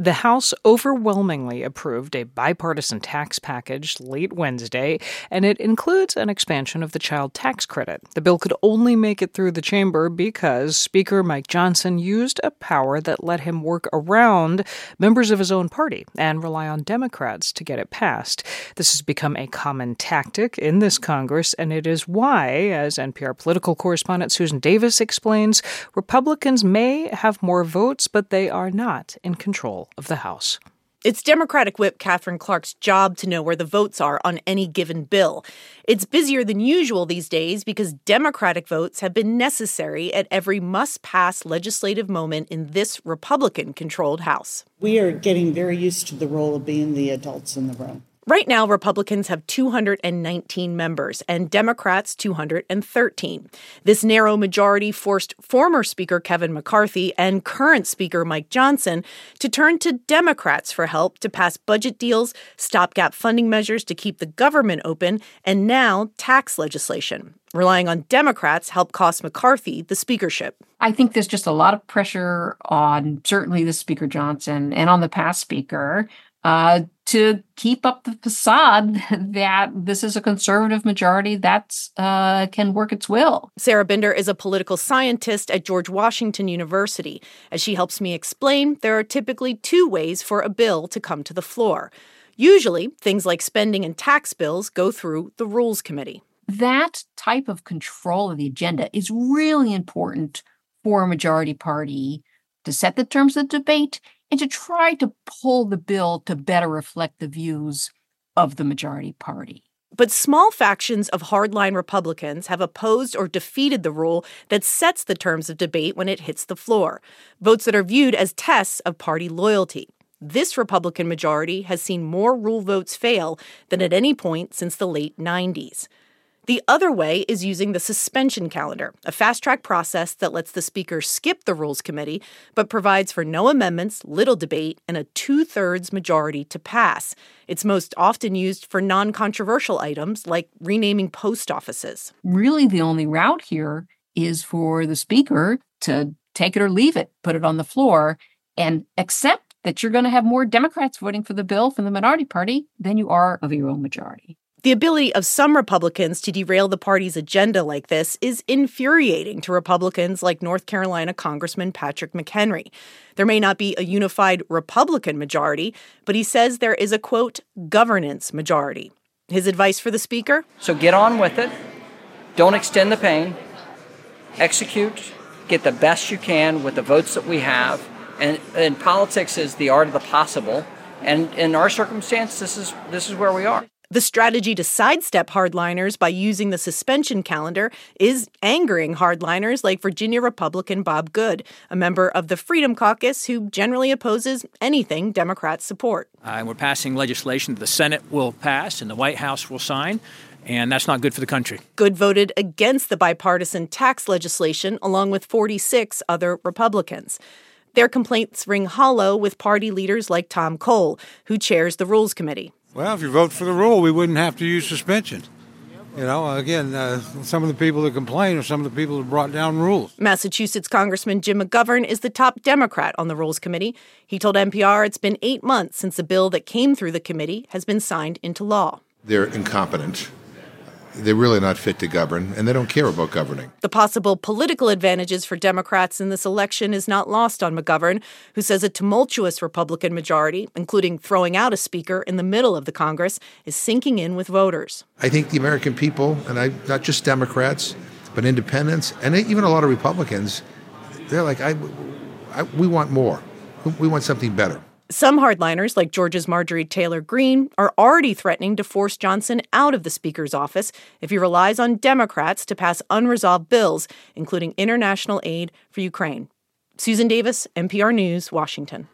The House overwhelmingly approved a bipartisan tax package late Wednesday, and it includes an expansion of the child tax credit. The bill could only make it through the chamber because Speaker Mike Johnson used a power that let him work around members of his own party and rely on Democrats to get it passed. This has become a common tactic in this Congress, and it is why, as NPR political correspondent Susan Davis explains, Republicans may have more votes, but they are not in control of the House. It's Democratic Whip Katherine Clark's job to know where the votes are on any given bill. It's busier than usual these days because Democratic votes have been necessary at every must-pass legislative moment in this Republican-controlled House. We are getting very used to the role of being the adults in the room. Right now, Republicans have 219 members and Democrats 213. This narrow majority forced former Speaker Kevin McCarthy and current Speaker Mike Johnson to turn to Democrats for help to pass budget deals, stopgap funding measures to keep the government open, and now tax legislation. Relying on Democrats helped cost McCarthy the speakership. I think there's just a lot of pressure on certainly the Speaker Johnson and on the past Speaker to keep up the facade that this is a conservative majority that can work its will. Sarah Binder is a political scientist at George Washington University. As she helps me explain, there are typically two ways for a bill to come to the floor. Usually, things like spending and tax bills go through the Rules Committee. That type of control of the agenda is really important for a majority party to set the terms of the debate and to try to pull the bill to better reflect the views of the majority party. But small factions of hardline Republicans have opposed or defeated the rule that sets the terms of debate when it hits the floor, votes that are viewed as tests of party loyalty. This Republican majority has seen more rule votes fail than at any point since the late 90s. The other way is using the suspension calendar, a fast-track process that lets the Speaker skip the Rules Committee, but provides for no amendments, little debate, and a two-thirds majority to pass. It's most often used for non-controversial items like renaming post offices. Really, the only route here is for the Speaker to take it or leave it, put it on the floor, and accept that you're going to have more Democrats voting for the bill from the minority party than you are of your own majority. The ability of some Republicans to derail the party's agenda like this is infuriating to Republicans like North Carolina Congressman Patrick McHenry. There may not be a unified Republican majority, but he says there is a, quote, governance majority. His advice for the Speaker? So get on with it. Don't extend the pain. Execute. Get the best you can with the votes that we have. And politics is the art of the possible. And in our circumstance, this is where we are. The strategy to sidestep hardliners by using the suspension calendar is angering hardliners like Virginia Republican Bob Good, a member of the Freedom Caucus who generally opposes anything Democrats support. We're passing legislation that the Senate will pass and the White House will sign, and that's not good for the country. Good voted against the bipartisan tax legislation along with 46 other Republicans. Their complaints ring hollow with party leaders like Tom Cole, who chairs the Rules Committee. Well, if you vote for the rule, we wouldn't have to use suspension. You know, again, some of the people that complain are some of the people that brought down rules. Massachusetts Congressman Jim McGovern is the top Democrat on the Rules Committee. He told NPR it's been 8 months since the bill that came through the committee has been signed into law. They're incompetent. They're really not fit to govern, and they don't care about governing. The possible political advantages for Democrats in this election is not lost on McGovern, who says a tumultuous Republican majority, including throwing out a speaker in the middle of the Congress, is sinking in with voters. I think the American people, and not just Democrats, but independents, and even a lot of Republicans, they're like, we want more. We want something better. Some hardliners, like Georgia's Marjorie Taylor Greene, are already threatening to force Johnson out of the Speaker's office if he relies on Democrats to pass unresolved bills, including international aid for Ukraine. Susan Davis, NPR News, Washington.